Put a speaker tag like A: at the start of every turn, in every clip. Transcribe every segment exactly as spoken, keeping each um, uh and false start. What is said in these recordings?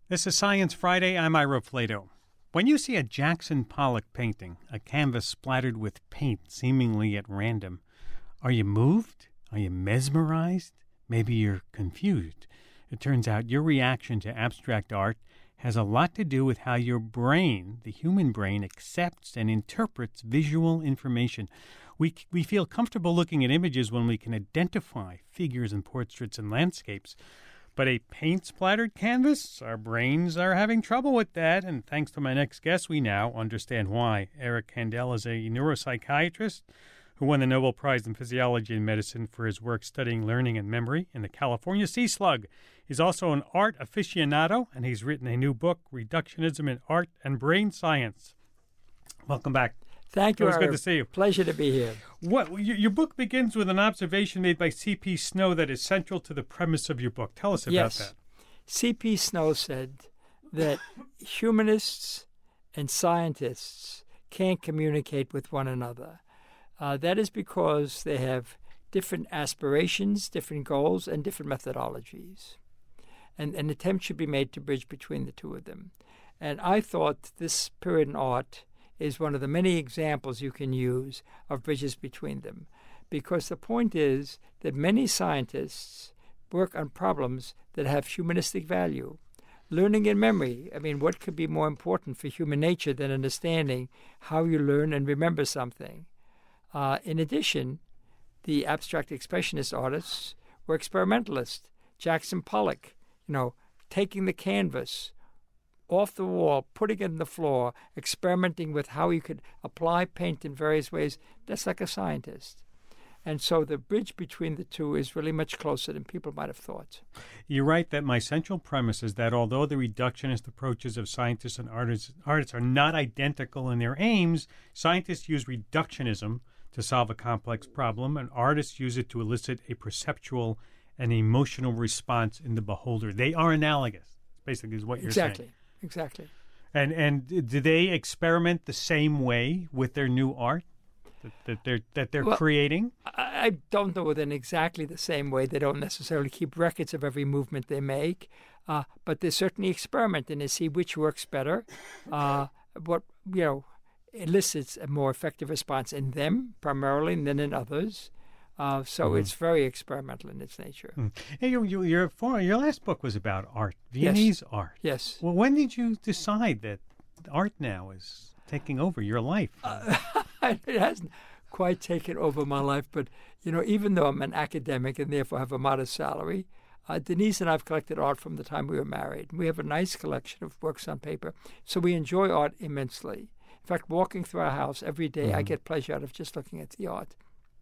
A: This is Science Friday. I'm Ira Flato. When you see a Jackson Pollock painting, a canvas splattered with paint seemingly at random, are you moved? Are you mesmerized? Maybe you're confused. It turns out your reaction to abstract art has a lot to do with how your brain, the human brain, accepts and interprets visual information. We, we feel comfortable looking at images when we can identify figures and portraits and landscapes. But a paint-splattered canvas? Our brains are having trouble with that, and thanks to my next guest, we now understand why. Eric Kandel is a neuropsychiatrist who won the Nobel Prize in Physiology and Medicine for his work studying learning and memory in the California sea slug. He's also an art aficionado, and he's written a new book, Reductionism in Art and Brain Science. Welcome back.
B: Thank you,
A: It was
B: Ira.
A: good to see you.
B: Pleasure to be here.
A: What your, your book begins with an observation made by C P Snow that is central to the premise of your book. Tell us about
B: yes.
A: that.
B: C P Snow said that humanists and scientists can't communicate with one another. Uh, that is because they have different aspirations, different goals, and different methodologies. And an attempt should be made to bridge between the two of them. And I thought this period in art is one of the many examples you can use of bridges between them. Because the point is that many scientists work on problems that have humanistic value. Learning and memory, I mean, what could be more important for human nature than understanding how you learn and remember something? Uh, in addition, the abstract expressionist artists were experimentalists. Jackson Pollock, you know, taking the canvas off the wall, putting it in the floor, experimenting with how you could apply paint in various ways. That's like a scientist. And so the bridge between the two is really much closer than people might have thought.
A: You're right that my central premise is that although the reductionist approaches of scientists and artists, artists are not identical in their aims, scientists use reductionism to solve a complex problem, and artists use it to elicit a perceptual and emotional response in the beholder. They are analogous, basically, is what you're
B: exactly.
A: saying.
B: Exactly.
A: And and do they experiment the same way with their new art that, that they're that they're
B: well,
A: creating?
B: I, I don't know whether in exactly the same way. They don't necessarily keep records of every movement they make, uh, but they certainly experiment and they see which works better, uh, what you know elicits a more effective response in them primarily than in others. Uh, so mm-hmm. It's very experimental in its nature.
A: Mm. Hey, you, you, your, for, your last book was about art, Viennese
B: yes.
A: art.
B: Yes.
A: Well, when did you decide that art now is taking over your life?
B: Uh, it hasn't quite taken over my life, but, you know, even though I'm an academic and therefore have a modest salary, uh, Denise and I have collected art from the time we were married. We have a nice collection of works on paper, so we enjoy art immensely. In fact, walking through our house every day, mm-hmm. I get pleasure out of just looking at the art.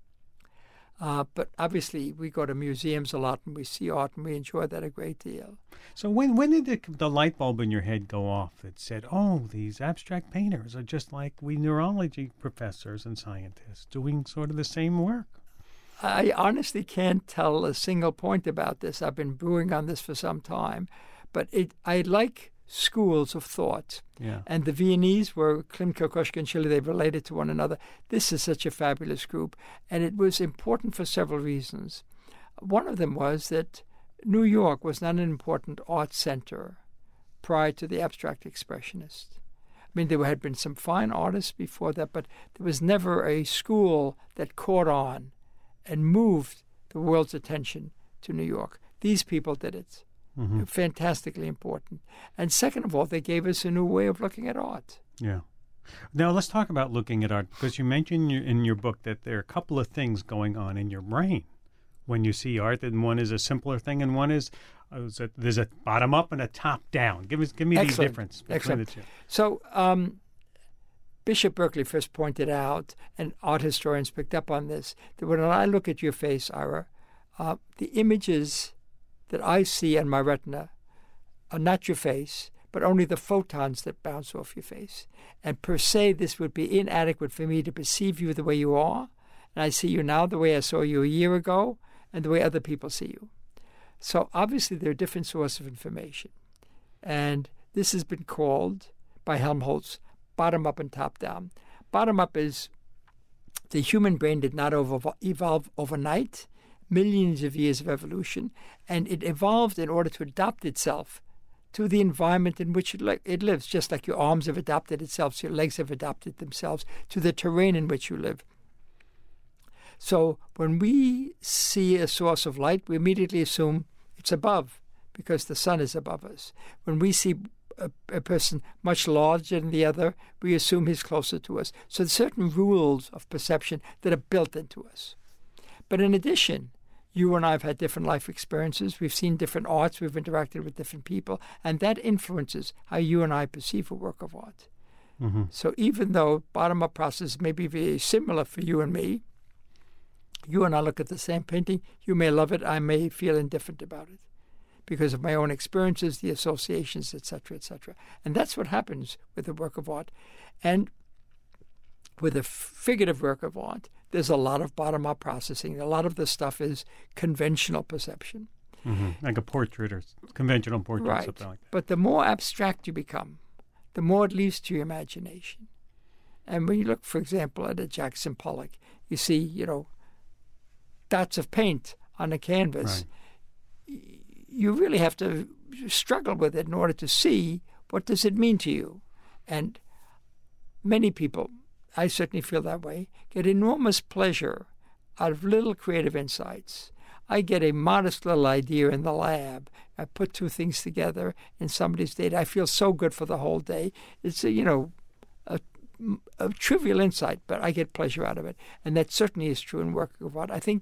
B: Uh, but obviously, we go to museums a lot and we see art and we enjoy that a great deal.
A: So when when did the, the light bulb in your head go off that said, oh, these abstract painters are just like we neurology professors and scientists doing sort of the same work?
B: I honestly can't tell a single point about this. I've been brewing on this for some time. But it, I like schools of thought.
A: Yeah.
B: And the Viennese were Klim, Kokoschka, and Schiller. They related to one another. This is such a fabulous group. And it was important for several reasons. One of them was that New York was not an important art center prior to the abstract expressionists. I mean, there had been some fine artists before that, but there was never a school that caught on and moved the world's attention to New York. These people did it. Mm-hmm. Fantastically important. And second of all, they gave us a new way of looking at art.
A: Yeah. Now, let's talk about looking at art, because you mentioned in your, in your book that there are a couple of things going on in your brain when you see art, and one is a simpler thing, and one is uh, there's a bottom up and a top down. Give us, give me
B: Excellent.
A: the difference between
B: Excellent.
A: the two.
B: So, um, Bishop Berkeley first pointed out, and art historians picked up on this, that when I look at your face, Ira, uh, the images that I see on my retina are not your face, but only the photons that bounce off your face. And per se, this would be inadequate for me to perceive you the way you are. And I see you now the way I saw you a year ago and the way other people see you. So obviously, there are different sources of information. And this has been called by Helmholtz bottom-up and top-down. Bottom-up is the human brain did not over- evolve overnight, millions of years of evolution, and it evolved in order to adapt itself to the environment in which it, li- it lives, just like your arms have adapted itself, so your legs have adapted themselves to the terrain in which you live. So when we see a source of light, we immediately assume it's above because the sun is above us. When we see a, a person much larger than the other, we assume he's closer to us. So there's certain rules of perception that are built into us. But in addition, you and I have had different life experiences. We've seen different arts. We've interacted with different people. And that influences how you and I perceive a work of art.
A: Mm-hmm.
B: So even though bottom-up process may be very similar for you and me, you and I look at the same painting, you may love it, I may feel indifferent about it because of my own experiences, the associations, et cetera, et cetera. And that's what happens with a work of art. And with a figurative work of art, there's a lot of bottom-up processing. A lot of the stuff is conventional perception.
A: Mm-hmm. Like a portrait or conventional portrait,
B: right.
A: something like that.
B: But the more abstract you become, the more it leaves to your imagination. And when you look, for example, at a Jackson Pollock, you see, you know, dots of paint on a canvas.
A: Right.
B: You really have to struggle with it in order to see what does it mean to you. And many people, I certainly feel that way, get enormous pleasure out of little creative insights. I get a modest little idea in the lab. I put two things together in somebody's data. I feel so good for the whole day. It's a, you know, a, a trivial insight, but I get pleasure out of it. And that certainly is true in work of art. I think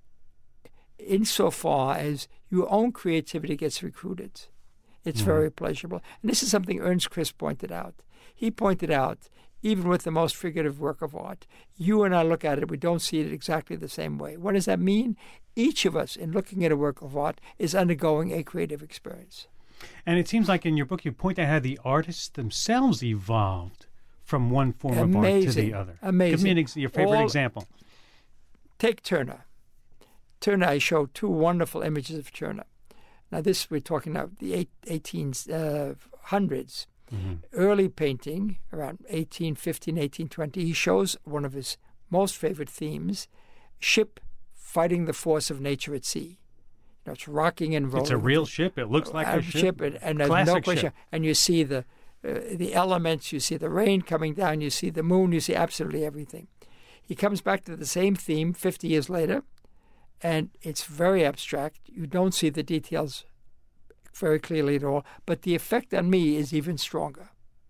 B: insofar as your own creativity gets recruited, it's mm-hmm. very pleasurable. And this is something Ernst Crisp pointed out. He pointed out, even with the most figurative work of art, you and I look at it, we don't see it exactly the same way. What does that mean? Each of us, in looking at a work of art, is undergoing a creative experience.
A: And it seems like in your book you point out how the artists themselves evolved from one form
B: Amazing.
A: of art to the other.
B: Amazing.
A: Give me an ex- your favorite
B: All,
A: example.
B: Take Turner. Turner, I show two wonderful images of Turner. Now this, we're talking about the eighteen hundreds. Mm-hmm. Early painting, around eighteen fifteen, eighteen twenty, he shows one of his most favorite themes, ship fighting the force of nature at sea. You know, it's rocking and rolling.
A: It's a real ship. It looks like a, a ship.
B: ship. And, and there's
A: Classic
B: no question.
A: Ship.
B: And you see the uh, the elements, you see the rain coming down, you see the moon, you see absolutely everything. He comes back to the same theme fifty years later, and it's very abstract. You don't see the details very clearly at all, but the effect on me is even stronger.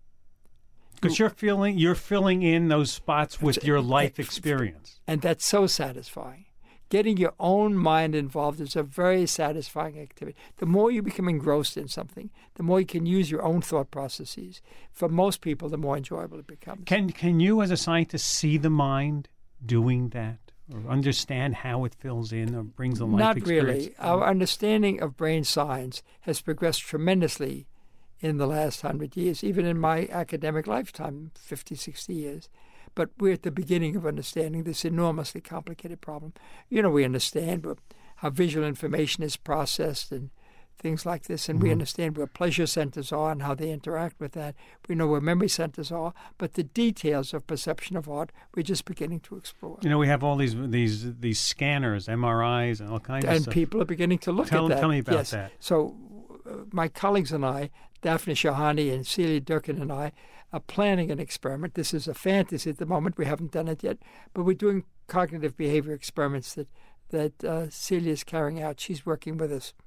A: Because you're filling you're filling in those spots with your life experience.
B: And that's so satisfying. Getting your own mind involved is a very satisfying activity. The more you become engrossed in something, the more you can use your own thought processes. For most people, the more enjoyable it becomes.
A: Can can you as a scientist see the mind doing that? Or understand how it fills in or brings a life
B: Not
A: experience?
B: really. Our understanding of brain science has progressed tremendously in the last hundred years, even in my academic lifetime, fifty, sixty years. But we're at the beginning of understanding this enormously complicated problem. You know, we understand how visual information is processed and things like this, and mm-hmm. we understand where pleasure centers are and how they interact with that. We know where memory centers are, but the details of perception of art, we're just beginning to explore.
A: You know, we have all these these these scanners, M R Is, and all kinds
B: and
A: of stuff.
B: And people are beginning to look
A: tell,
B: at that.
A: Tell me about
B: yes.
A: that.
B: So uh, my colleagues and I, Daphne Shahani and Celia Durkin and I, are planning an experiment. This is a fantasy at the moment. We haven't done it yet, but we're doing cognitive behavior experiments that, that uh, Celia is carrying out. She's working with us.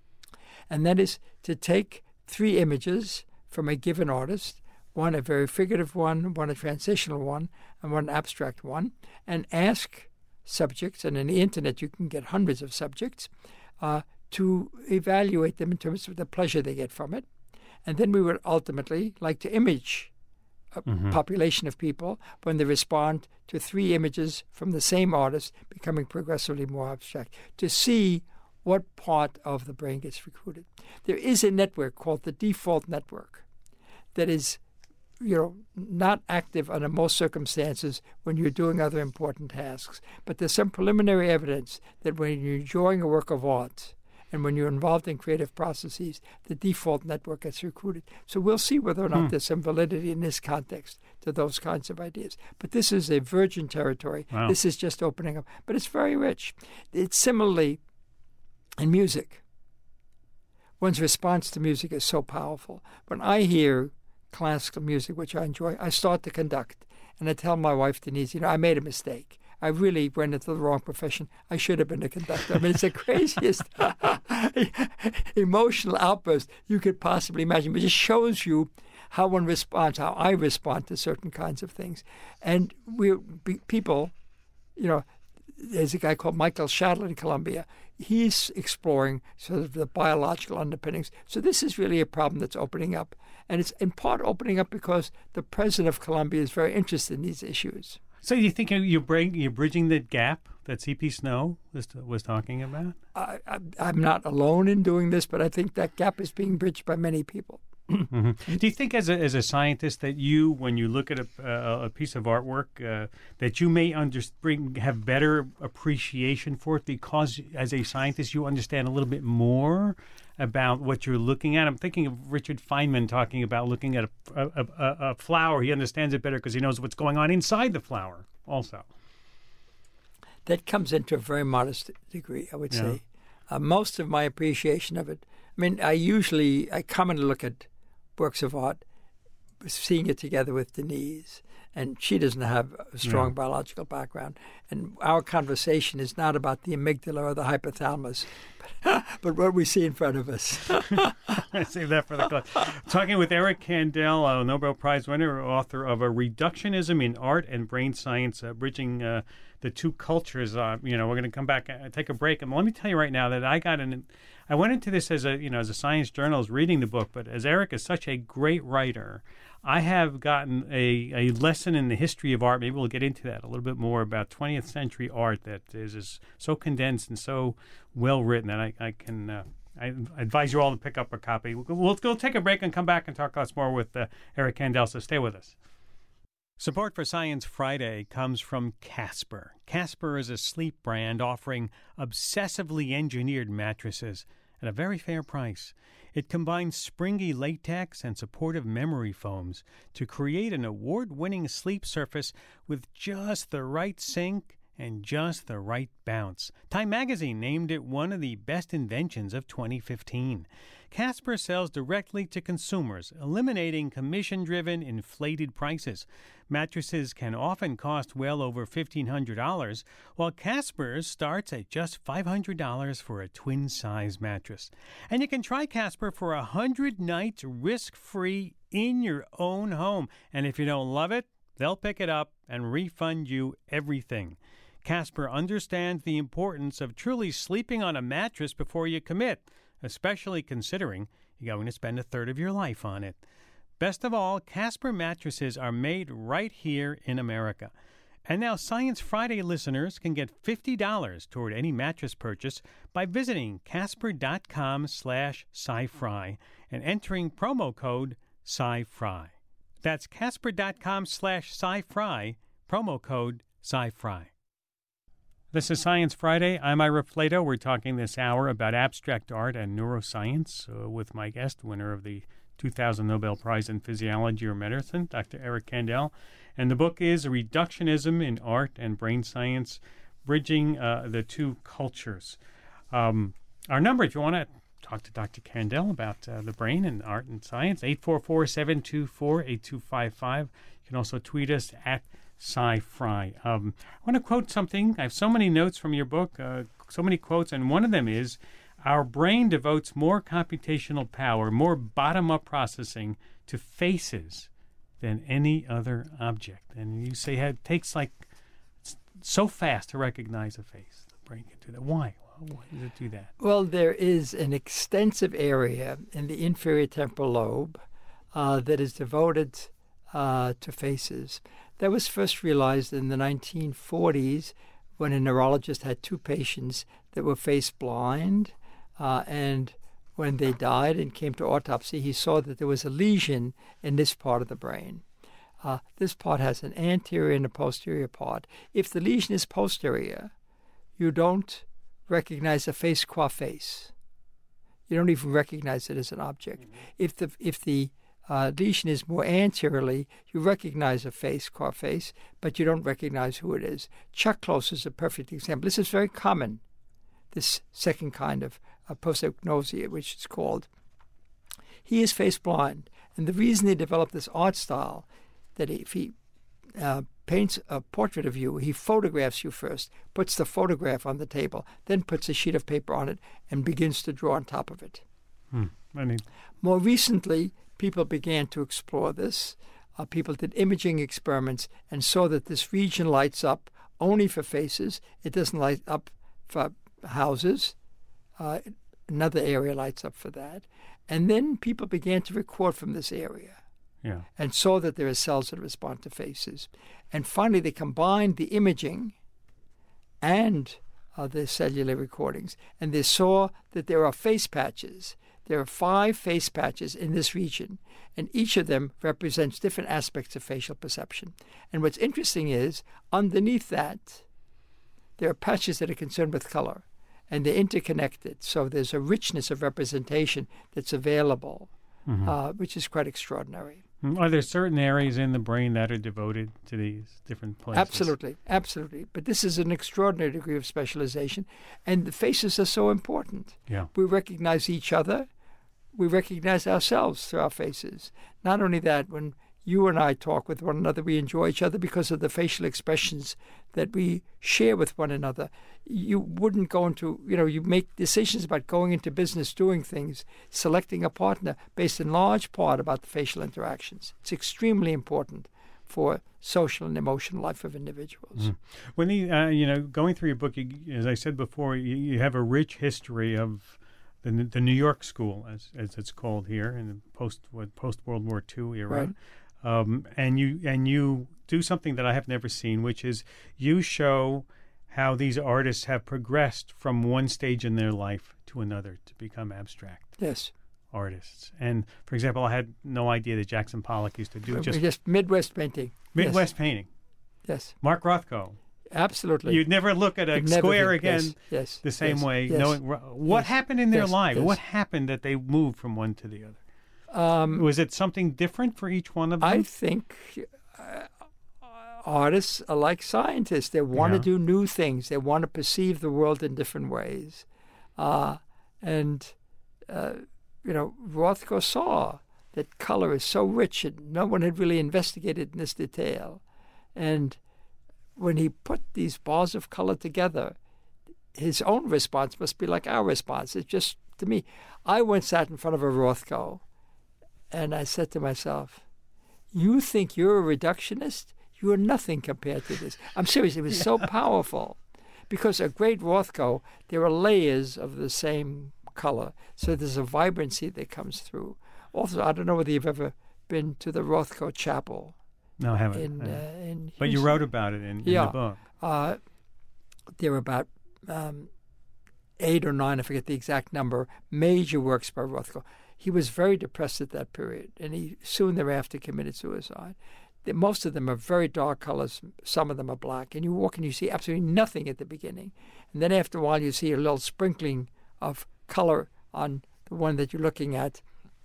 B: And that is to take three images from a given artist, one a very figurative one, one a transitional one, and one abstract one, and ask subjects, and on the internet you can get hundreds of subjects, uh, to evaluate them in terms of the pleasure they get from it. And then we would ultimately like to image a mm-hmm. population of people when they respond to three images from the same artist, becoming progressively more abstract, to see what part of the brain gets recruited. There is a network called the default network that is, you know, not active under most circumstances when you're doing other important tasks. But there's some preliminary evidence that when you're enjoying a work of art and when you're involved in creative processes, the default network gets recruited. So we'll see whether or not hmm. there's some validity in this context to those kinds of ideas. But this is a virgin territory.
A: Wow.
B: This is just opening up. But it's very rich. It's similarly in music. one's response to music is so powerful. When I hear classical music, which I enjoy, I start to conduct. And I tell my wife, Denise, you know, I made a mistake. I really went into the wrong profession. I should have been a conductor. I mean, it's the craziest emotional outburst you could possibly imagine. But it just shows you how one responds, how I respond to certain kinds of things. And we people, you know, there's a guy called Michael Shadler in Columbia. He's exploring sort of the biological underpinnings. So this is really a problem that's opening up. And it's in part opening up because the president of Columbia is very interested in these issues.
A: So you think you bring you're bridging the gap that C P Snow was was talking about?
B: I, I, I'm not alone in doing this, but I think that gap is being bridged by many people.
A: Mm-hmm. Do you think, as a as a scientist, that you, when you look at a uh, a piece of artwork, uh, that you may under, bring, have better appreciation for it because, as a scientist, you understand a little bit more about what you're looking at? I'm thinking of Richard Feynman talking about looking at a a, a, a flower. He understands it better because he knows what's going on inside the flower. Also,
B: that comes into a very modest degree, I would yeah. say. Uh, most of my appreciation of it. I mean, I usually I commonly look at works of art, seeing it together with Denise, and she doesn't have a strong yeah. biological background. And our conversation is not about the amygdala or the hypothalamus, but, but what we see in front of us.
A: I save that for the class. Talking with Eric Kandel, a Nobel Prize winner, author of A Reductionism in Art and Brain Science, uh, Bridging uh, the Two Cultures. Uh, you know, we're going to come back and take a break. And let me tell you right now that I got an... I went into this as a, you know, as a science journalist reading the book, but as Eric is such a great writer, I have gotten a, a lesson in the history of art. Maybe we'll get into that a little bit more about twentieth century art that is, is so condensed and so well written that I, I can uh, I advise you all to pick up a copy. We'll, we'll go take a break and come back and talk lots more with uh, Eric Kandel, so stay with us. Support for Science Friday comes from Casper. Casper is a sleep brand offering obsessively engineered mattresses at a very fair price. It combines springy latex and supportive memory foams to create an award-winning sleep surface with just the right sink and just the right bounce. Time magazine named it one of the best inventions of twenty fifteen. Casper sells directly to consumers, eliminating commission-driven, inflated prices. Mattresses can often cost well over fifteen hundred dollars, while Casper's starts at just five hundred dollars for a twin-size mattress. And you can try Casper for one hundred nights risk-free in your own home. And if you don't love it, they'll pick it up and refund you everything. Casper understands the importance of truly sleeping on a mattress before you commit, especially considering you're going to spend a third of your life on it. Best of all, Casper mattresses are made right here in America. And now Science Friday listeners can get fifty dollars toward any mattress purchase by visiting casper.com slash sci-fry and entering promo code sci-fry. That's casper.com slash sci-fri, promo code sci-fri. This is Science Friday. I'm Ira Flato. We're talking this hour about abstract art and neuroscience uh, with my guest, winner of the two thousand Nobel Prize in Physiology or Medicine, Doctor Eric Kandel. And the book is Reductionism in Art and Brain Science, Bridging uh, the Two Cultures. Um, our number, if you want to talk to Doctor Kandel about uh, the brain and art and science, eight four four, seven two four, eight two five five. You can also tweet us at Sci-Fry. Um, I want to quote something. I have so many notes from your book, uh, so many quotes, and one of them is, our brain devotes more computational power, more bottom-up processing to faces than any other object. And you say it takes like it's so fast to recognize a face. The brain can do that. Why? Why does it do that?
B: Well, there is an extensive area in the inferior temporal lobe uh, that is devoted uh, to faces. That was first realized in the nineteen forties when a neurologist had two patients that were face blind, uh, and when they died and came to autopsy, he saw that there was a lesion in this part of the brain. Uh, this part has an anterior and a posterior part. If the lesion is posterior, you don't recognize a face qua face. You don't even recognize it as an object. Mm-hmm. If the if the Uh, lesion is more anteriorly, you recognize a face, qua face, but you don't recognize who it is. Chuck Close is a perfect example. This is very common, this second kind of uh, prosopagnosia, which is called. He is face blind. And the reason he developed this art style, that if he uh, paints a portrait of you, he photographs you first, puts the photograph on the table, then puts a sheet of paper on it and begins to draw on top of it.
A: Hmm. I mean,
B: More recently, people began to explore this. Uh, people did imaging experiments and saw that this region lights up only for faces. It doesn't light up for houses. Uh, another area lights up for that. And then people began to record from this area.
A: Yeah.
B: And saw that there are cells that respond to faces. And finally, they combined the imaging and uh, the cellular recordings, and they saw that there are face patches. There are five face patches in this region, and each of them represents different aspects of facial perception. And what's interesting is, underneath that, there are patches that are concerned with color, and they're interconnected. So there's a richness of representation that's available, mm-hmm. uh, which is quite extraordinary.
A: Are there certain areas in the brain that are devoted to these different places?
B: Absolutely, absolutely. But this is an extraordinary degree of specialization, and the faces are so important.
A: Yeah.
B: We recognize each other. We recognize ourselves through our faces. Not only that, when you and I talk with one another, we enjoy each other because of the facial expressions that we share with one another. You wouldn't go into, you know, you make decisions about going into business, doing things, selecting a partner based in large part about the facial interactions. It's extremely important for social and emotional life of individuals.
A: Mm. When you, uh, you know, going through your book, you, as I said before, you, you have a rich history of the the New York School, as as it's called here, in the post what post World War Two era.
B: Right.
A: Um, and you and you do something that I have never seen, which is you show how these artists have progressed from one stage in their life to another to become abstract
B: Yes.
A: artists. And for example, I had no idea that Jackson Pollock used to do
B: We're
A: just,
B: just Midwest painting.
A: Midwest
B: Yes.
A: painting.
B: Yes.
A: Mark Rothko.
B: Absolutely.
A: You'd never look at a
B: You'd never
A: square
B: think,
A: again
B: yes, yes,
A: the same
B: yes,
A: way.
B: yes,
A: Knowing what
B: yes,
A: happened in their
B: yes,
A: lives?
B: yes.
A: What happened that they moved from one to the other?
B: Um,
A: Was it something different for each one of them?
B: I think uh, artists are like scientists. They want
A: Yeah.
B: to do new things. They want to perceive the world in different ways. Uh, and, uh, you know, Rothko saw that color is so rich and no one had really investigated in this detail. And when he put these bars of color together, his own response must be like our response. It's just, to me, I once sat in front of a Rothko, and I said to myself, you think you're a reductionist? You are nothing compared to this. I'm serious. It was yeah. so powerful. Because a great Rothko, there are layers of the same color. So there's a vibrancy that comes through. Also, I don't know whether you've ever been to the Rothko Chapel.
A: No, I haven't.
B: In,
A: I haven't.
B: Uh, in
A: but you wrote about it in, in
B: yeah.
A: the book.
B: Uh, there were about um, eight or nine, I forget the exact number, major works by Rothko. He was very depressed at that period, and he soon thereafter committed suicide. The, most of them are very dark colors. Some of them are black. And you walk and you see absolutely nothing at the beginning. And then after a while, you see a little sprinkling of color on the one that you're looking at.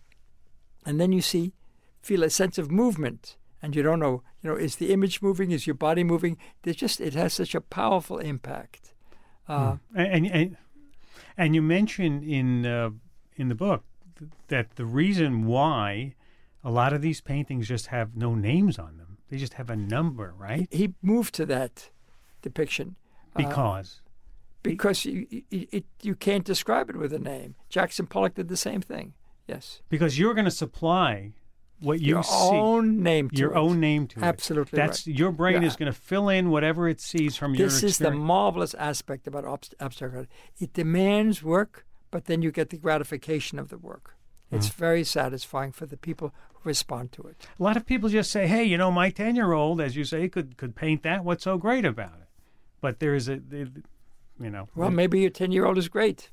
B: And then you see, feel a sense of movement. And you don't know, you know, is the image moving? Is your body moving? There's just, it has such a powerful impact. Uh,
A: hmm. and, and and you mention in uh, in the book that the reason why a lot of these paintings just have no names on them, they just have a number, right?
B: He moved to that depiction.
A: Because?
B: Uh, because you, you, it, you can't describe it with a name. Jackson Pollock did the same thing, yes.
A: Because you're going to supply what you
B: your
A: see.
B: Own name to
A: your
B: it.
A: own name to
B: Absolutely
A: it. That's
B: right.
A: Your brain
B: yeah.
A: is going to fill in whatever it sees from your
B: experience. This is the marvelous aspect about abstract art. It demands work, but then you get the gratification of the work. It's mm. very satisfying for the people who respond to it.
A: A lot of people just say, hey, you know, my ten-year-old, as you say, could could paint that. What's so great about it? But there is a, you know.
B: Well, maybe your ten-year-old is great.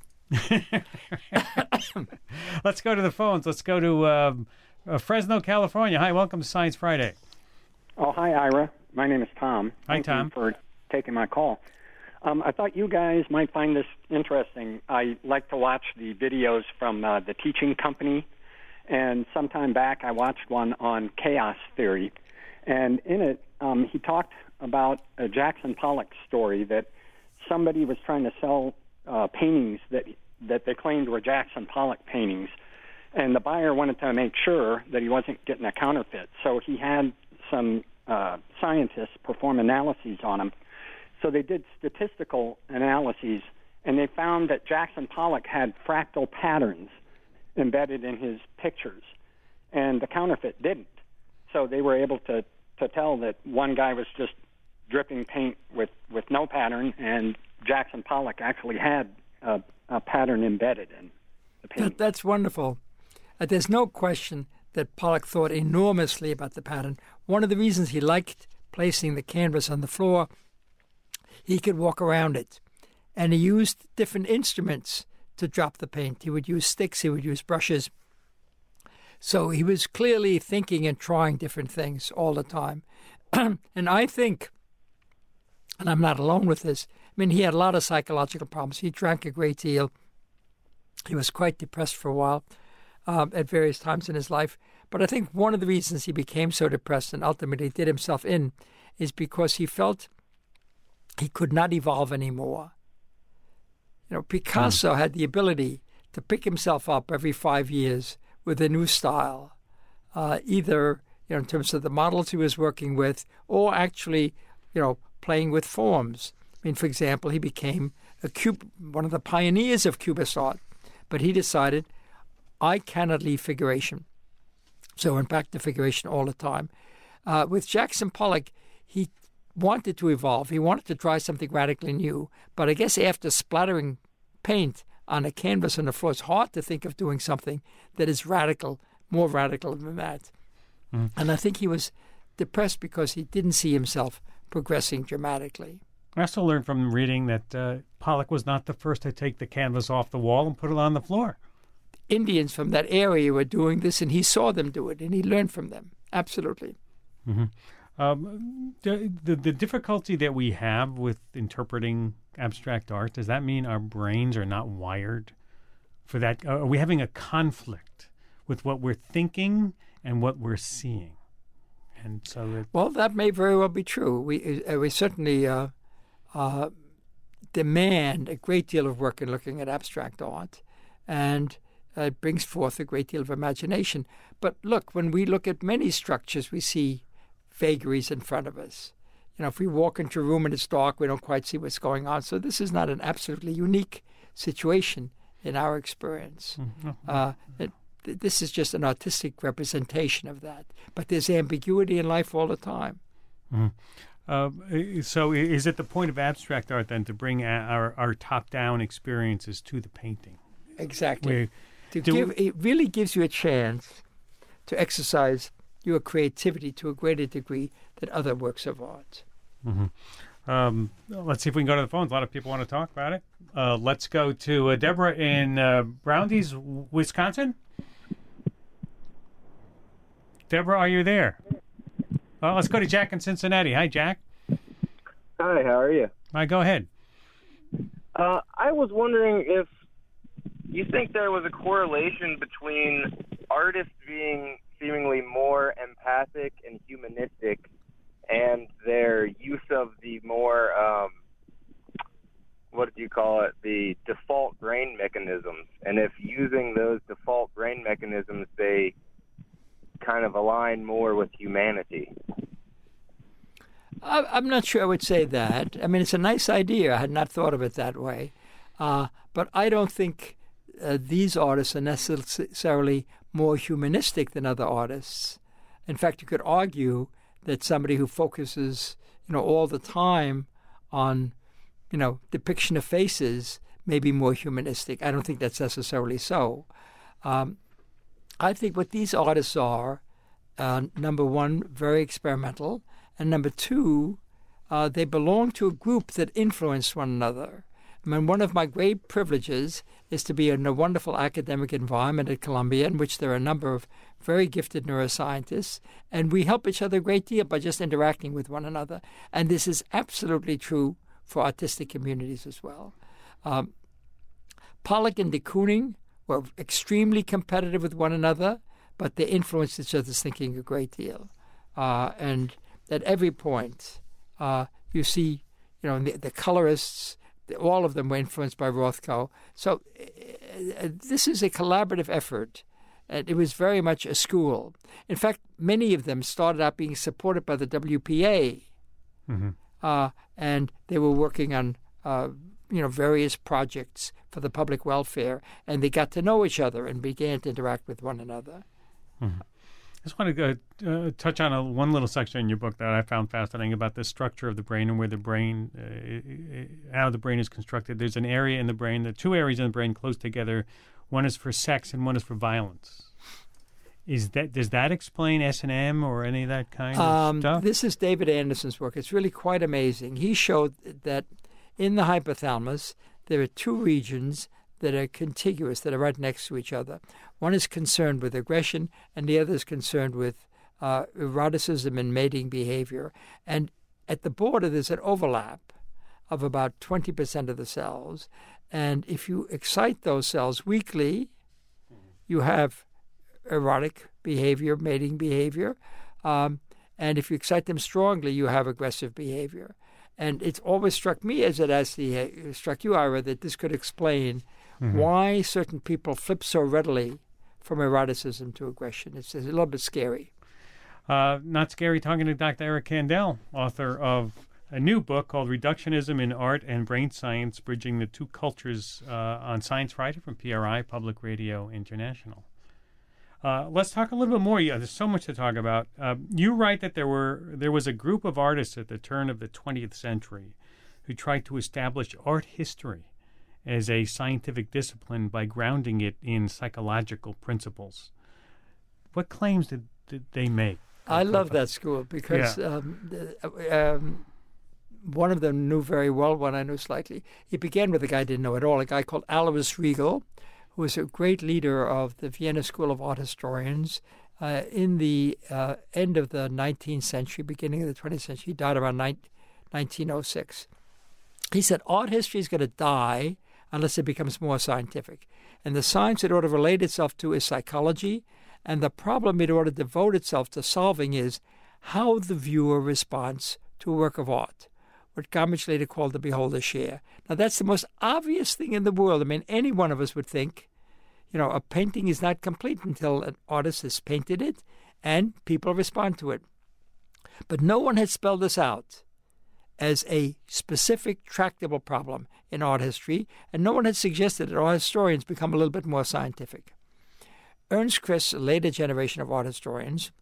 A: Let's go to the phones. Let's go to um, uh, Fresno, California. Hi, welcome to Science Friday.
C: Oh, hi, Ira. My name is Tom.
A: Hi,
C: Thank
A: Tom.
C: you for taking my call. Um, I thought you guys might find this interesting. I like to watch the videos from uh, the Teaching Company, and sometime back I watched one on chaos theory, and in it um, he talked about a Jackson Pollock story that somebody was trying to sell uh, paintings that that they claimed were Jackson Pollock paintings. And the buyer wanted to make sure that he wasn't getting a counterfeit. So he had some uh, scientists perform analyses on them. So they did statistical analyses, and they found that Jackson Pollock had fractal patterns embedded in his pictures, and the counterfeit didn't. So they were able to, to tell that one guy was just dripping paint with, with no pattern, and Jackson Pollock actually had a, a pattern embedded in the paint.
B: That, that's wonderful. Uh, there's no question that Pollock thought enormously about the pattern. One of the reasons he liked placing the canvas on the floor, he could walk around it. And he used different instruments to drop the paint. He would use sticks, he would use brushes. So he was clearly thinking and trying different things all the time. And I think, and I'm not alone with this, I mean, he had a lot of psychological problems. He drank a great deal. He was quite depressed for a while um, at various times in his life. But I think one of the reasons he became so depressed and ultimately did himself in is because he felt he could not evolve anymore. You know, Picasso mm. had the ability to pick himself up every five years with a new style, uh, either you know in terms of the models he was working with, or actually, you know, playing with forms. I mean, for example, he became a cub- one of the pioneers of Cubist art, but he decided, I cannot leave figuration. So went back to figuration all the time. Uh, with Jackson Pollock, he wanted to evolve. He wanted to try something radically new. But I guess after splattering paint on a canvas on the floor, it's hard to think of doing something that is radical, more radical than that. Mm. And I think he was depressed because he didn't see himself progressing dramatically.
A: I also learned from reading that uh, Pollock was not the first to take the canvas off the wall and put it on the floor.
B: Indians from that area were doing this, and he saw them do it, and he learned from them. Absolutely.
A: Mm-hmm. Um, the, the the difficulty that we have with interpreting abstract art, does that mean our brains are not wired for that? Are we having a conflict with what we're thinking and what we're seeing? And so, it,
B: well, that may very well be true. We uh, we certainly uh, uh, demand a great deal of work in looking at abstract art, and uh, it brings forth a great deal of imagination. But look, when we look at many structures, we see vagaries in front of us. You know, if we walk into a room and it's dark, we don't quite see what's going on. So this is not an absolutely unique situation in our experience. Mm-hmm. Uh, it, th- this is just an artistic representation of that. But there's ambiguity in life all the time.
A: Mm-hmm. Uh, so is it the point of abstract art then to bring our, our top-down experiences to the painting?
B: Exactly.
A: We,
B: to give, we, it really gives you a chance to exercise your creativity to a greater degree than other works of art.
A: Mm-hmm. Um, let's see if we can go to the phones. A lot of people want to talk about it. Uh, let's go to uh, Deborah in uh, Brownsville, Wisconsin. Deborah, are you there? Well, let's go to Jack in Cincinnati. Hi, Jack.
D: Hi, how are you?
A: Hi, go ahead.
D: Uh, I was wondering if you think there was a correlation between artists being seemingly more empathic and humanistic, and their use of the more, um, what do you call it, the default brain mechanisms. And if using those default brain mechanisms, they kind of align more with humanity.
B: I'm not sure I would say that. I mean, it's a nice idea. I had not thought of it that way. Uh, but I don't think uh, these artists are necessarily more humanistic than other artists. In fact, you could argue that somebody who focuses, you know, all the time on, you know, depiction of faces may be more humanistic. I don't think that's necessarily so. Um, I think what these artists are, uh, number one, very experimental, and number two, uh, they belong to a group that influence one another. I mean, one of my great privileges is to be in a wonderful academic environment at Columbia, in which there are a number of very gifted neuroscientists, and we help each other a great deal by just interacting with one another. And this is absolutely true for artistic communities as well. Um, Pollock and de Kooning were extremely competitive with one another, but they influenced each other's thinking a great deal. Uh, and at every point, uh, you see, you know, the, the colorists, all of them were influenced by Rothko. So uh, this is a collaborative effort. And it was very much a school. In fact, many of them started out being supported by the W P A. Mm-hmm. Uh, and they were working on, uh, you know, various projects for the public welfare. And they got to know each other and began to interact with one another.
A: Mm-hmm. I just want to go, uh, touch on a, one little section in your book that I found fascinating about the structure of the brain and where the brain, uh, how the brain is constructed. There's an area in the brain, the two areas in the brain close together. One is for sex and one is for violence. Is that does that explain S and M or any of that kind
B: um,
A: of stuff?
B: This is David Anderson's work. It's really quite amazing. He showed that in the hypothalamus there are two regions that are contiguous, that are right next to each other. One is concerned with aggression, and the other is concerned with uh, eroticism and mating behavior. And at the border, there's an overlap of about twenty percent of the cells. And if you excite those cells weakly, you have erotic behavior, mating behavior. Um, and if you excite them strongly, you have aggressive behavior. And it's always struck me, as it has the, struck you, Ira, that this could explain mm-hmm. why certain people flip so readily from eroticism to aggression. It's, it's a little bit scary.
A: Uh, not scary talking to Doctor Eric Kandel, author of a new book called Reductionism in Art and Brain Science, Bridging the Two Cultures, uh, on Science Friday from P R I, Public Radio International. Uh, let's talk a little bit more. Yeah, there's so much to talk about. Uh, you write that there were there was a group of artists at the turn of the twentieth century who tried to establish art history as a scientific discipline by grounding it in psychological principles. What claims did, did they make?
B: I love that school because yeah. um, um, one of them knew very well, one I knew slightly. He began with a guy I didn't know at all, a guy called Alois Riegel, who was a great leader of the Vienna School of Art Historians uh, in the uh, end of the nineteenth century, beginning of the twentieth century. He died around nineteen oh six. He said art history is going to die unless it becomes more scientific. And the science it ought to relate itself to is psychology, and the problem it ought to devote itself to solving is how the viewer responds to a work of art, what Gombrich later called the beholder's share. Now, that's the most obvious thing in the world. I mean, any one of us would think, you know, a painting is not complete until an artist has painted it and people respond to it. But no one had spelled this out as a specific tractable problem in art history, and no one had suggested that art historians become a little bit more scientific. Ernst Kress, a later generation of art historians,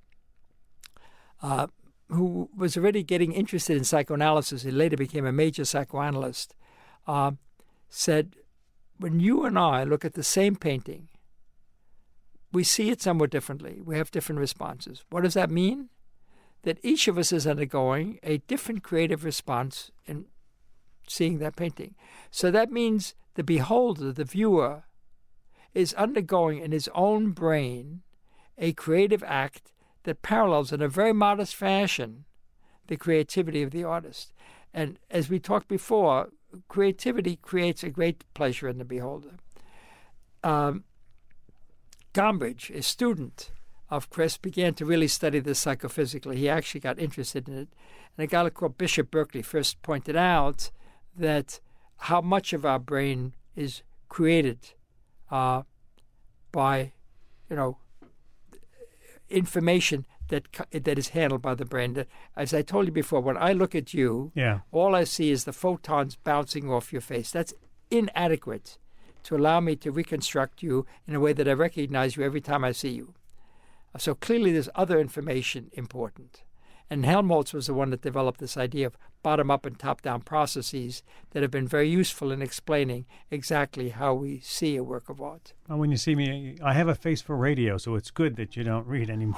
B: uh, who was already getting interested in psychoanalysis, he later became a major psychoanalyst, uh, said, when you and I look at the same painting, we see it somewhat differently. We have different responses. What does that mean? That each of us is undergoing a different creative response in seeing that painting. So that means the beholder, the viewer, is undergoing in his own brain a creative act that parallels in a very modest fashion the creativity of the artist. And as we talked before, creativity creates a great pleasure in the beholder. Um, Gombrich, a student of Kress, began to really study this psychophysically. He actually got interested in it. And a guy called Bishop Berkeley first pointed out that how much of our brain is created uh, by, you know, information that that is handled by the brain. As I told you before, when I look at you,
A: yeah.
B: all I see is the photons bouncing off your face. That's inadequate to allow me to reconstruct you in a way that I recognize you every time I see you. So clearly there's other information important. And Helmholtz was the one that developed this idea of bottom-up and top-down processes that have been very useful in explaining exactly how we see a work of art.
A: Well, when you see me, I have a face for radio, so it's good that you don't read anymore.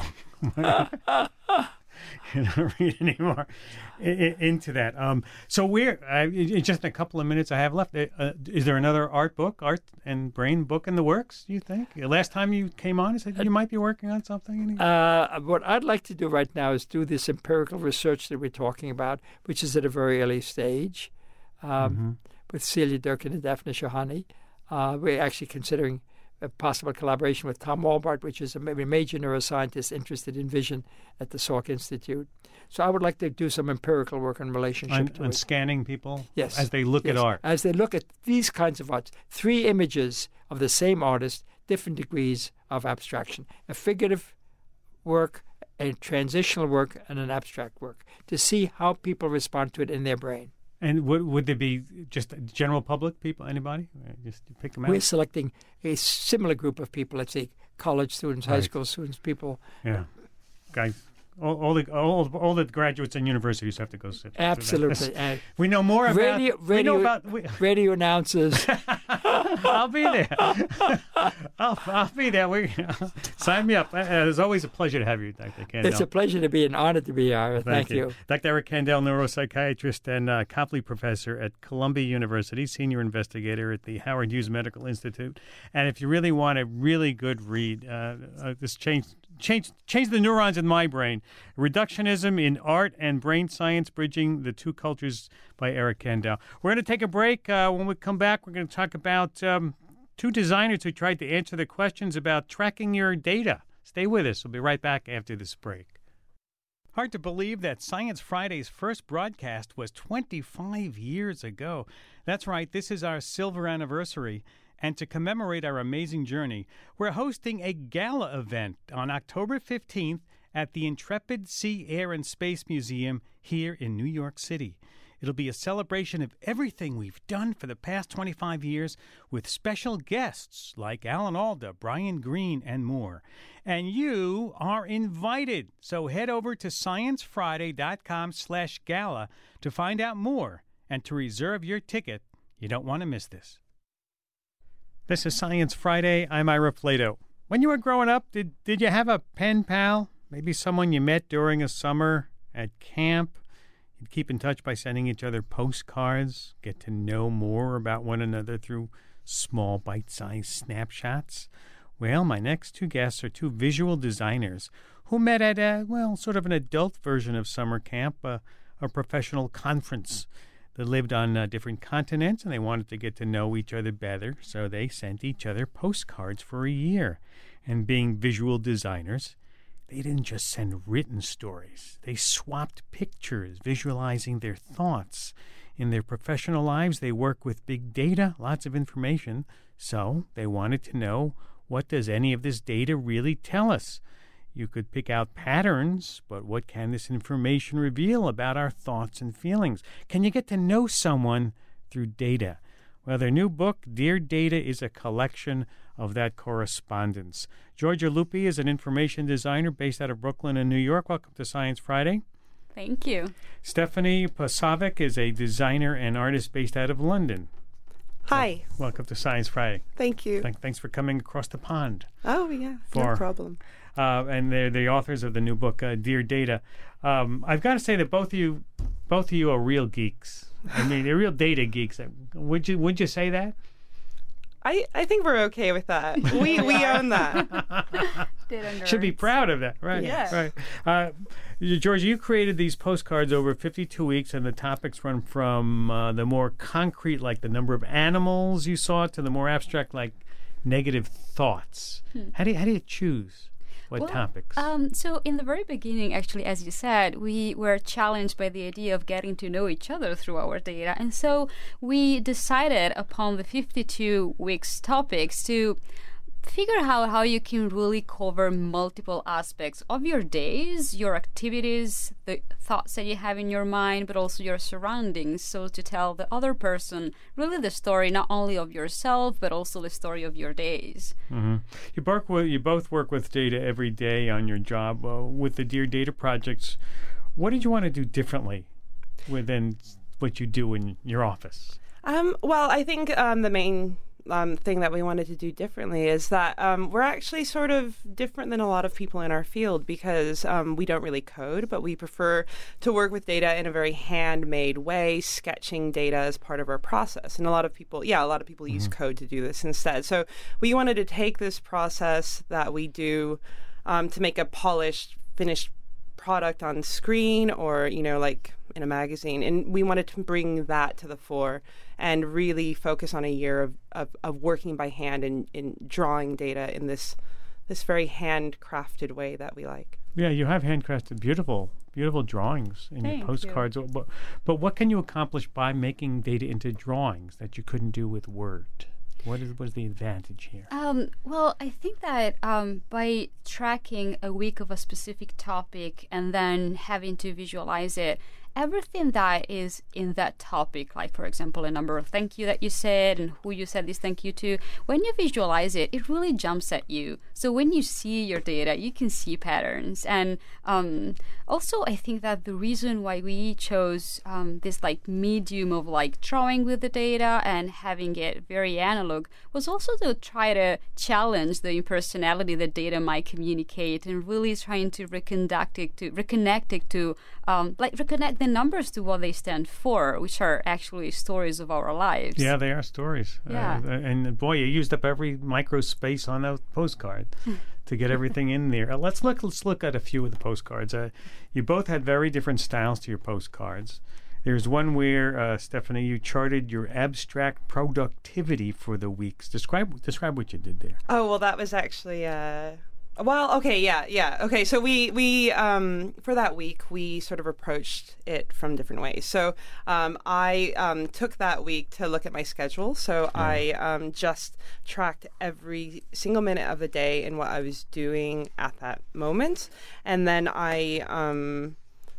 A: You don't read anymore into that. Um, so we're uh, in just a couple of minutes I have left. Uh, is there another art book, art and brain book in the works, do you think? Last time you came on, you said you might be working on something?
B: Uh, what I'd like to do right now is do this empirical research that we're talking about, which is at a very early stage, um, mm-hmm. with Celia Durkin and Daphne Shohani. Uh, we're actually considering a possible collaboration with Tom Walbart, which is a major neuroscientist interested in vision at the Salk Institute. So I would like to do some empirical work in relationship
A: On,
B: to
A: on
B: it.
A: scanning people
B: Yes.
A: as they look
B: Yes.
A: at art.
B: As they look at these kinds of arts, three images of the same artist, different degrees of abstraction. A figurative work, a transitional work, and an abstract work, to see how people respond to it in their brain.
A: And would, would there be just general public people, anybody? Or just pick them out?
B: We're selecting a similar group of people, let's say college students, high
A: Right.
B: school students, people.
A: Yeah. Guys, all, all, the, all, all the graduates and universities have to go sit. through that.
B: Absolutely. Uh,
A: We know more about...
B: radio,
A: we
B: radio,
A: know about... We,
B: radio announcers.
A: I'll be there. I'll, I'll be there. We, sign me up. Uh, It's always a pleasure to have you, Doctor Kandel.
B: It's a pleasure to be, an honor to be here. Thank, you.
A: Doctor Eric Kandel, neuropsychiatrist and uh, Copley professor at Columbia University, senior investigator at the Howard Hughes Medical Institute. And if you really want a really good read, uh, uh, this changed Change, change the neurons in my brain. Reductionism in Art and Brain Science, Bridging the Two Cultures by Eric Kandel. We're going to take a break. Uh, when we come back, we're going to talk about um, two designers who tried to answer the questions about tracking your data. Stay with us. We'll be right back after this break. Hard to believe that Science Friday's first broadcast was twenty-five years ago. That's right. This is our silver anniversary. And to commemorate our amazing journey, we're hosting a gala event on October fifteenth at the Intrepid Sea, Air, and Space Museum here in New York City. It'll be a celebration of everything we've done for the past twenty-five years with special guests like Alan Alda, Brian Greene, and more. And you are invited. So head over to sciencefriday.com slash gala to find out more and to reserve your ticket. You don't want to miss this. This is Science Friday. I'm Ira Flato. When you were growing up, did, did you have a pen pal? Maybe someone you met during a summer at camp? You'd keep in touch by sending each other postcards, get to know more about one another through small bite-sized snapshots. Well, my next two guests are two visual designers who met at, a, well, sort of an adult version of summer camp, a, a professional conference. They lived on uh, different continents, and they wanted to get to know each other better, so they sent each other postcards for a year. And being visual designers, they didn't just send written stories. They swapped pictures, visualizing their thoughts. In their professional lives, they work with big data, lots of information, so they wanted to know, what does any of this data really tell us? You could pick out patterns, but what can this information reveal about our thoughts and feelings? Can you get to know someone through data? Well, their new book, Dear Data, is a collection of that correspondence. Georgia Lupi is an information designer based out of Brooklyn and New York. Welcome to Science Friday.
E: Thank you.
A: Stephanie Pasavic is a designer and artist based out of London.
F: Hi.
A: So, welcome to Science Friday.
F: Thank you.
A: Th- thanks for coming across the pond.
F: Oh, yeah.
A: For,
F: no problem.
A: Uh, and they're the authors of the new book, uh, Dear Data. Um, I've got to say that both of you, both of you are real geeks. I mean, they're real data geeks. Would you Would you say that?
F: I, I think we're okay with that. We we own that.
A: Should be proud of that, right?
F: Yes.
A: Right. Uh, Georgia, you created these postcards over fifty-two weeks, and the topics run from uh, the more concrete, like the number of animals you saw, to the more abstract, like negative thoughts. Hmm. How do you, how do you choose what
E: well,
A: topics?
E: Um, so in the very beginning, actually, as you said, we were challenged by the idea of getting to know each other through our data. And so we decided upon the fifty-two weeks topics to figure out how you can really cover multiple aspects of your days, your activities, the thoughts that you have in your mind, but also your surroundings. So to tell the other person really the story not only of yourself, but also the story of your days.
A: Mm-hmm. You, work with, you both work with data every day on your job. Uh, with the Dear Data projects, what did you want to do differently within what you do in your office?
F: Um, well, I think um, the main Um, thing that we wanted to do differently is that um, we're actually sort of different than a lot of people in our field because um, we don't really code, but we prefer to work with data in a very handmade way, sketching data as part of our process. And a lot of people, yeah, a lot of people mm-hmm. use code to do this instead. So we wanted to take this process that we do um, to make a polished, finished product on screen or, you know, like in a magazine, and we wanted to bring that to the fore and really focus on a year of, of, of working by hand and in drawing data in this this very handcrafted way that we like.
A: Yeah, you have handcrafted beautiful, beautiful drawings in
E: Thank
A: your postcards.
E: you.
A: But, but what can you accomplish by making data into drawings that you couldn't do with Word? What is what is the advantage here?
E: Um, well, I think that um, by tracking a week of a specific topic and then having to visualize it, everything that is in that topic, like, for example, a number of thank you that you said and who you said this thank you to, when you visualize it, it really jumps at you. So when you see your data, you can see patterns. And um, also, I think that the reason why we chose um, this like medium of like drawing with the data and having it very analog was also to try to challenge the impersonality that data might communicate and really trying to reconnect it to reconnect it to um, like reconnect the numbers to what they stand for, which are actually stories of our lives.
A: Yeah, they are stories.
E: Yeah.
A: Uh, and boy, you used up every micro space on that postcard to get everything in there. Uh, let's look. Let's look at a few of the postcards. Uh, you both had very different styles to your postcards. There's one where uh, Stephanie, you charted your abstract productivity for the weeks. Describe describe what you did there.
F: Oh, well, that was actually. Uh... Well, okay, yeah, yeah. Okay, so we, we um, for that week, we sort of approached it from different ways. So um, I um, took that week to look at my schedule. So yeah. I um, just tracked every single minute of the day and what I was doing at that moment. And then I um,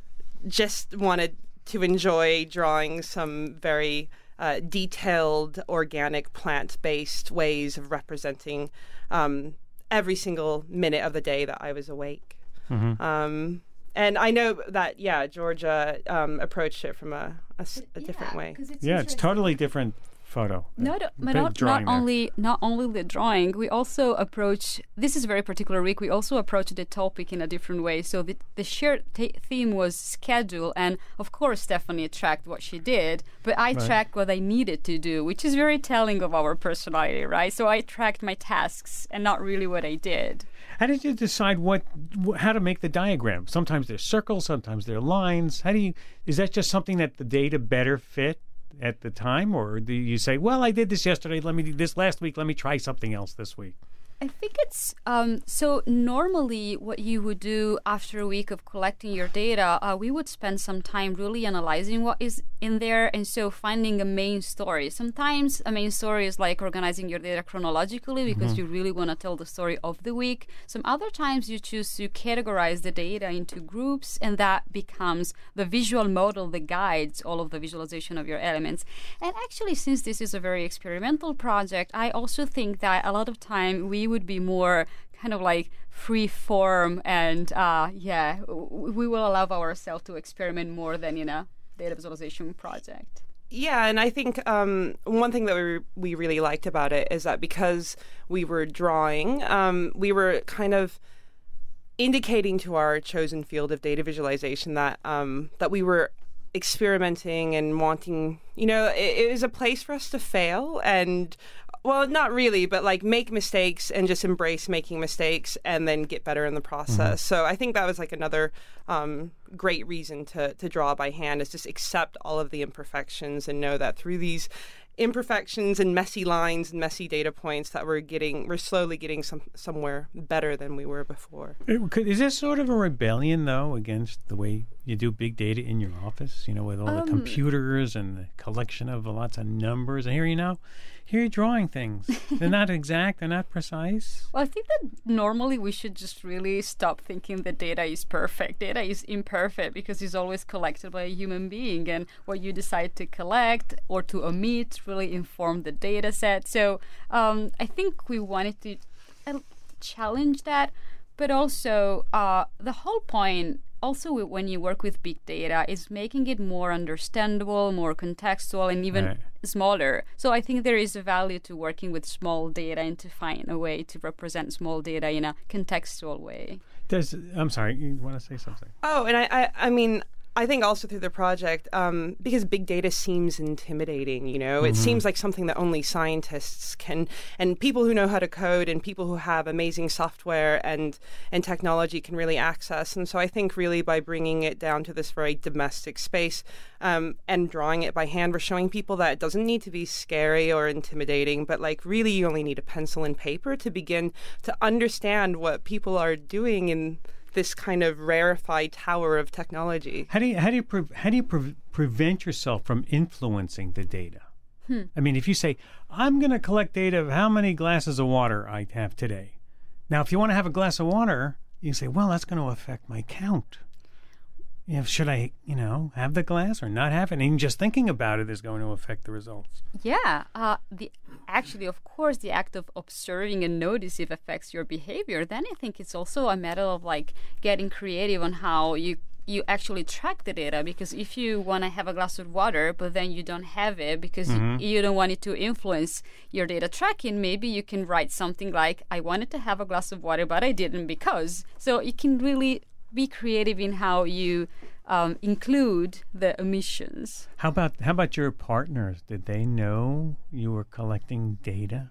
F: just wanted to enjoy drawing some very uh, detailed, organic, plant-based ways of representing um every single minute of the day that I was awake. Mm-hmm. Um, and I know that, yeah, Georgia um, approached it from a, a, a
E: yeah,
F: different way.
E: It's
A: yeah, it's totally different photo.
E: Not, but not, not only not only the drawing, we also approach, this is a very particular week, we also approach the topic in a different way. So the, the shared t- theme was schedule, and of course Stephanie tracked what she did, but I right. tracked what I needed to do, which is very telling of our personality, right? So I tracked my tasks and not really what I did.
A: How did you decide what, how to make the diagram? Sometimes they're circles, sometimes they're lines. How do you, is that just something that the data better fit at the time, or do you say, well, I did this yesterday, let me do this last week, let me try something else this week?
E: I think it's um, so normally what you would do after a week of collecting your data, uh, we would spend some time really analyzing what is in there, and so finding a main story. Sometimes a main story is like organizing your data chronologically because mm-hmm. you really want to tell the story of the week. Some other times you choose to categorize the data into groups, and that becomes the visual model that guides all of the visualization of your elements. And actually, since this is a very experimental project, I also think that a lot of time we would be more kind of like free form, and uh, yeah, w- we will allow ourselves to experiment more than in a data visualization project.
F: Yeah, and I think um, one thing that we we really liked about it is that because we were drawing, um, we were kind of indicating to our chosen field of data visualization that um, that we were experimenting and wanting, you know, it, it was a place for us to fail and, well, not really, but like make mistakes and just embrace making mistakes and then get better in the process. Mm-hmm. So I think that was like another um, great reason to, to draw by hand, is just accept all of the imperfections and know that through these imperfections and messy lines and messy data points that we're getting, we're slowly getting some somewhere better than we were before.
A: Is this sort of a rebellion, though, against the way you do big data in your office, you know, with all um, the computers and the collection of lots of numbers? And here, you know, here you're drawing things. They're not exact, they're not precise.
E: Well, I think that normally we should just really stop thinking that data is perfect. Data is imperfect because it's always collected by a human being, and what you decide to collect or to omit really inform the data set. So um, I think we wanted to uh, challenge that, but also uh, the whole point also when you work with big data is making it more understandable, more contextual, and even right. smaller. So I think there is a value to working with small data and to find a way to represent small data in a contextual way.
A: Does I'm sorry, you want to say something?
F: Oh, and I, I, I mean, I think also through the project, um, because big data seems intimidating, you know, mm-hmm. it seems like something that only scientists can, and people who know how to code and people who have amazing software and, and technology can really access. And so I think really by bringing it down to this very domestic space um, and drawing it by hand, we're showing people that it doesn't need to be scary or intimidating, but like really you only need a pencil and paper to begin to understand what people are doing in this kind of rarefied tower of technology.
A: How do you how do you pre- how do you pre- prevent yourself from influencing the data? Hmm. I mean, if you say, I'm going to collect data of how many glasses of water I have today. Now, if you want to have a glass of water, you say, well, that's going to affect my count. You know, should I, you know, have the glass or not have it? And even just thinking about it is going to affect the results.
E: Yeah. Uh, the actually, of course, the act of observing and notice if it affects your behavior. Then I think it's also a matter of like getting creative on how you you actually track the data. Because if you want to have a glass of water, but then you don't have it because mm-hmm. you, you don't want it to influence your data tracking, maybe you can write something like, I wanted to have a glass of water, but I didn't because. So you can really be creative in how you um, include the emissions.
A: How about how about your partners? Did they know you were collecting data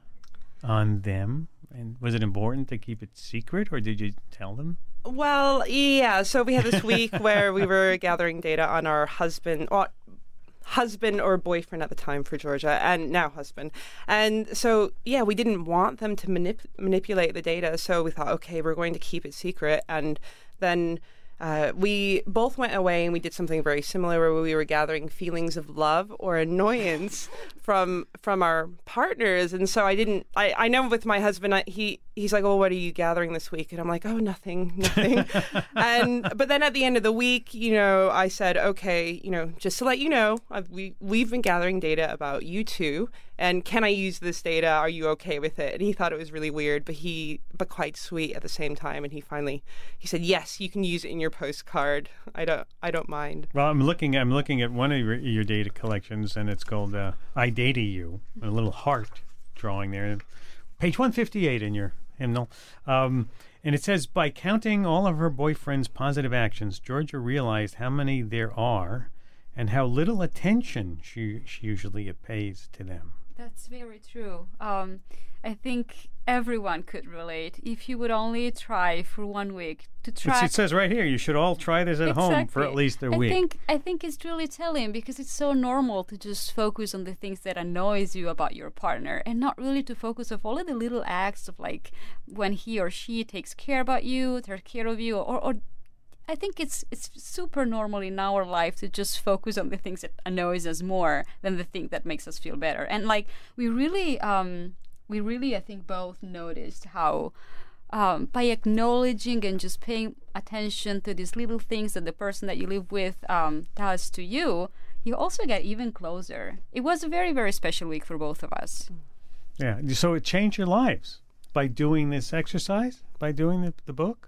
A: on them? And was it important to keep it secret, or did you tell them?
F: Well, yeah. So we had this week where we were gathering data on our husband, well, husband or boyfriend at the time for Georgia, and now husband. And so, yeah, we didn't want them to manip- manipulate the data. So we thought, okay, we're going to keep it secret. And then uh, we both went away and we did something very similar where we were gathering feelings of love or annoyance from from our partners. And so I didn't, I, I know with my husband, I, he he's like, oh, what are you gathering this week? And I'm like, oh, nothing, nothing. and But then at the end of the week, you know, I said, okay, you know, just to let you know, I've, we, we've been gathering data about you two. And can I use this data? Are you okay with it? And he thought it was really weird, but he, but quite sweet at the same time. And he finally, he said, yes, you can use it in your postcard. I don't, I don't mind.
A: Well, I'm looking, I'm looking at one of your, your data collections, and it's called uh, I Data You, a little heart drawing there, page one fifty-eight in your hymnal. Um, and it says, by counting all of her boyfriend's positive actions, Georgia realized how many there are and how little attention she, she usually pays to them.
E: That's very true. Um, I think everyone could relate. If you would only try for one week to track...
A: It's, it says right here, you should all try this at
E: exactly.
A: home for at least a
E: I
A: week.
E: Think, I think it's really telling because it's so normal to just focus on the things that annoys you about your partner and not really to focus on all of the little acts of like when he or she takes care about you, takes care of you, or, or I think it's it's super normal in our life to just focus on the things that annoys us more than the thing that makes us feel better. And like we really, um, we really, I think both noticed how um, by acknowledging and just paying attention to these little things that the person that you live with um, does to you, you also get even closer. It was a very, very special week for both of us.
A: Yeah. So it changed your lives by doing this exercise, by doing the, the book?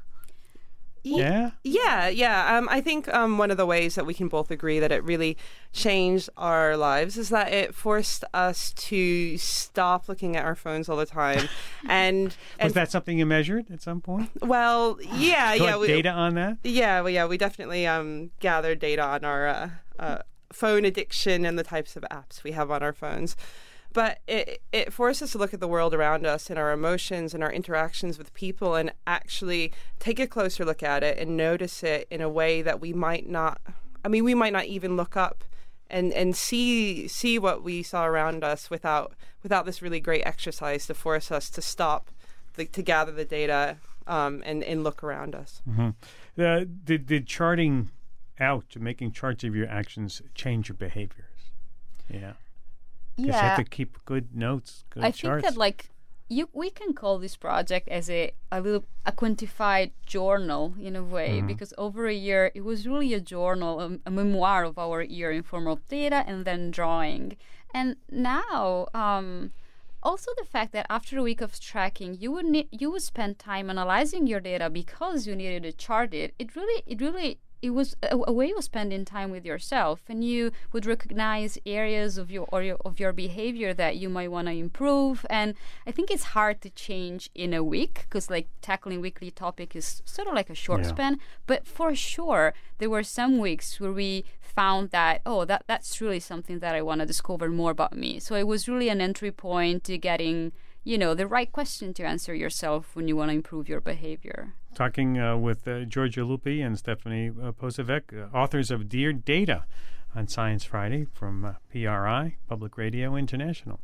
A: Yeah.
F: Yeah, yeah. Um, I think um, one of the ways that we can both agree that it really changed our lives is that it forced us to stop looking at our phones all the time. And, and
A: was that something you measured at some point?
F: Well, yeah, yeah.
A: We, data on that?
F: Yeah, well, yeah. We definitely um, gathered data on our uh, uh, phone addiction and the types of apps we have on our phones. But it it forced us to look at the world around us and our emotions and our interactions with people and actually take a closer look at it and notice it in a way that we might not, I mean, we might not even look up and, and see see what we saw around us without without this really great exercise to force us to stop, the, to gather the data um, and, and look around us.
A: Mm-hmm. Uh, did, did charting out, making charts of your actions change your behaviors? Yeah. Because
E: Yeah,
A: you have to keep good notes, good
E: I
A: charts.
E: think that like you, we can call this project as a a little a quantified journal in a way
A: Mm-hmm.
E: because over a year it was really a journal, a, a memoir of our year in form of data and then drawing. And now, um, also the fact that after a week of tracking, you would need you would spend time analyzing your data because you needed to chart it. It really it really it was a, a way of spending time with yourself, and you would recognize areas of your or your, of your behavior that you might want to improve. And I think it's hard to change in a week because like tackling weekly topic is sort of like a short
A: Yeah.
E: span. But for sure, there were some weeks where we found that oh, that that's really something that I want to discover more about me. So it was really an entry point to getting, you know, the right question to answer yourself when you want to improve your behavior.
A: Talking uh, with uh, Georgia Lupi and Stephanie uh, Posavec, uh, authors of Dear Data on Science Friday from uh, P R I, Public Radio International.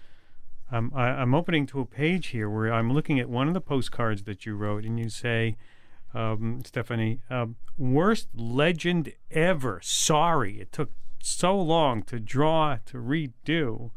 A: Um, I, I'm opening to a page here where I'm looking at one of the postcards that you wrote, and you say, um, Stephanie, um, worst legend ever. Sorry, it took so long to draw, to redo.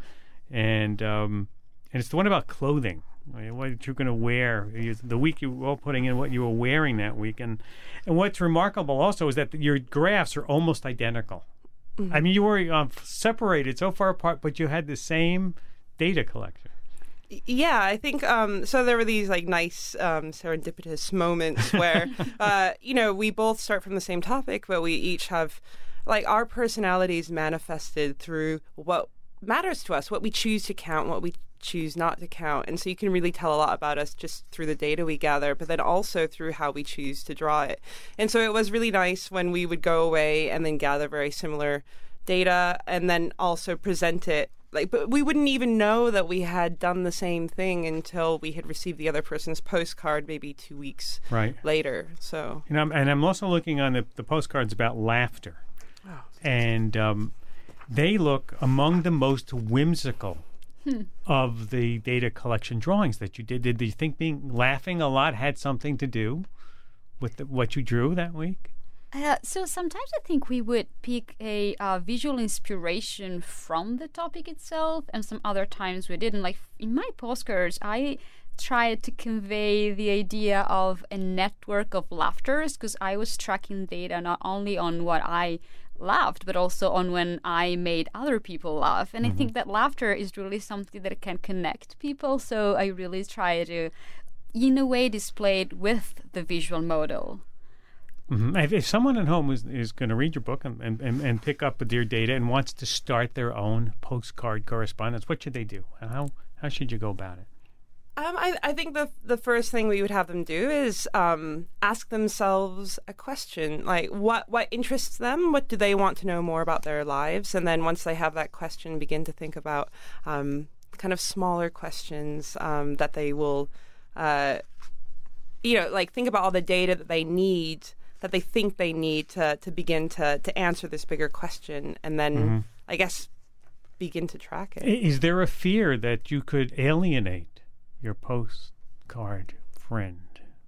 A: And um, and it's the one about clothing. I mean, what you're going to wear you, the week you were all putting in what you were wearing that week, and and what's remarkable also is that your graphs are almost identical. Mm-hmm. I mean, you were um, separated so far apart, but you had the same data collection.
F: Yeah, I think um, so. There were these like nice um, serendipitous moments where uh, you know we both start from the same topic, but we each have like our personalities manifested through what matters to us, what we choose to count, what we choose not to count. And so you can really tell a lot about us just through the data we gather, but then also through how we choose to draw it. And so it was really nice when we would go away and then gather very similar data and then also present it. Like, but we wouldn't even know that we had done the same thing until we had received the other person's postcard maybe two weeks
A: right.
F: later. So,
A: and I'm, and I'm also looking on the, the postcards about laughter. Oh. And um, they look among the most whimsical Hmm. of the data collection drawings that you did. Did you think being laughing a lot had something to do with the, what you drew that week?
E: Uh, so sometimes I think we would pick a uh, visual inspiration from the topic itself, and some other times we didn't. Like in my postcards, I tried to convey the idea of a network of laughters because I was tracking data not only on what I laughed, but also on when I made other people laugh. And mm-hmm. I think that laughter is really something that can connect people. So I really try to, in a way, display it with the visual model.
A: Mm-hmm. If, if someone at home is, is going to read your book and, and, and, and pick up Dear Data and wants to start their own postcard correspondence, what should they do? How how should you go about it?
F: Um, I, I think the the first thing we would have them do is um, ask themselves a question, like what, what interests them, what do they want to know more about their lives, and then once they have that question, begin to think about um, kind of smaller questions um, that they will, uh, you know, like think about all the data that they need, that they think they need to, to begin to, to answer this bigger question, and then, mm-hmm. I guess, begin to track it.
A: Is there a fear that you could alienate your postcard friend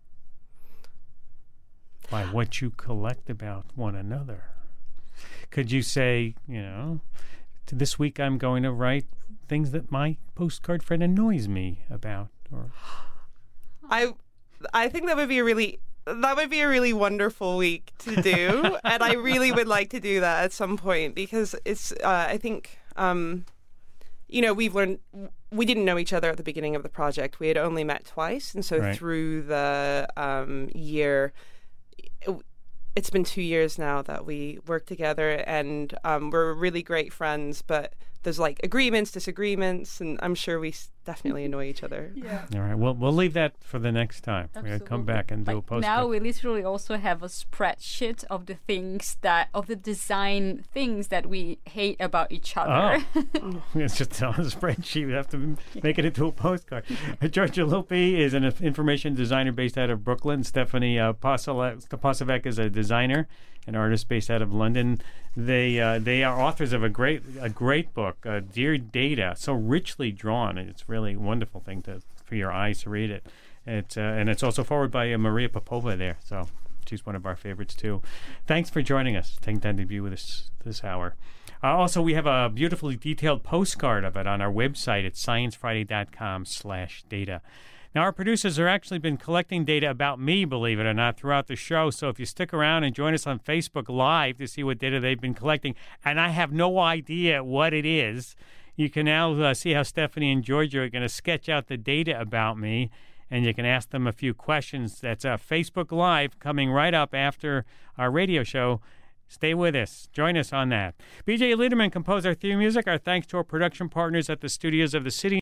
A: by what you collect about one another? Could you say, you know, this week I'm going to write things that my postcard friend annoys me about? Or
F: I, I think that would be a really that would be a really wonderful week to do, and I really would like to do that at some point because it's. Uh, I think. Um, You know, we've learned, we didn't know each other at the beginning of the project. We had only met twice. And so right. through the um, year, it, it's been two years now that we work together, and um, we're really great friends. But there's like agreements, disagreements, and I'm sure we definitely annoy each other.
E: Yeah.
A: All right. Well, we'll leave that for the next time. We're going to come back and do
E: like
A: a postcard.
E: Now we literally also have a spreadsheet of the things that, of the design things that we hate about each other.
A: Oh. It's just on a spreadsheet. We have to make it into a postcard. Georgia Lupi is an information designer based out of Brooklyn. Stephanie uh, Posavec is a designer, an artist based out of London. They uh, they are authors of a great a great book, uh, Dear Data, so richly drawn. It's really a wonderful thing to for your eyes to read it. It's uh, and it's also forwarded by uh, Maria Popova there, so she's one of our favorites too. Thanks for joining us, taking time to be with us this hour. Uh, also, we have a beautifully detailed postcard of it on our website at science friday dot com slash data. Now, our producers have actually been collecting data about me, believe it or not, throughout the show. So if you stick around and join us on Facebook Live to see what data they've been collecting, and I have no idea what it is, you can now uh, see how Stephanie and Georgia are going to sketch out the data about me. and you can ask them a few questions. That's uh, Facebook Live coming right up after our radio show. Stay with us. Join us on that. B J Liederman composed our theme music. Our thanks to our production partners at the studios of the City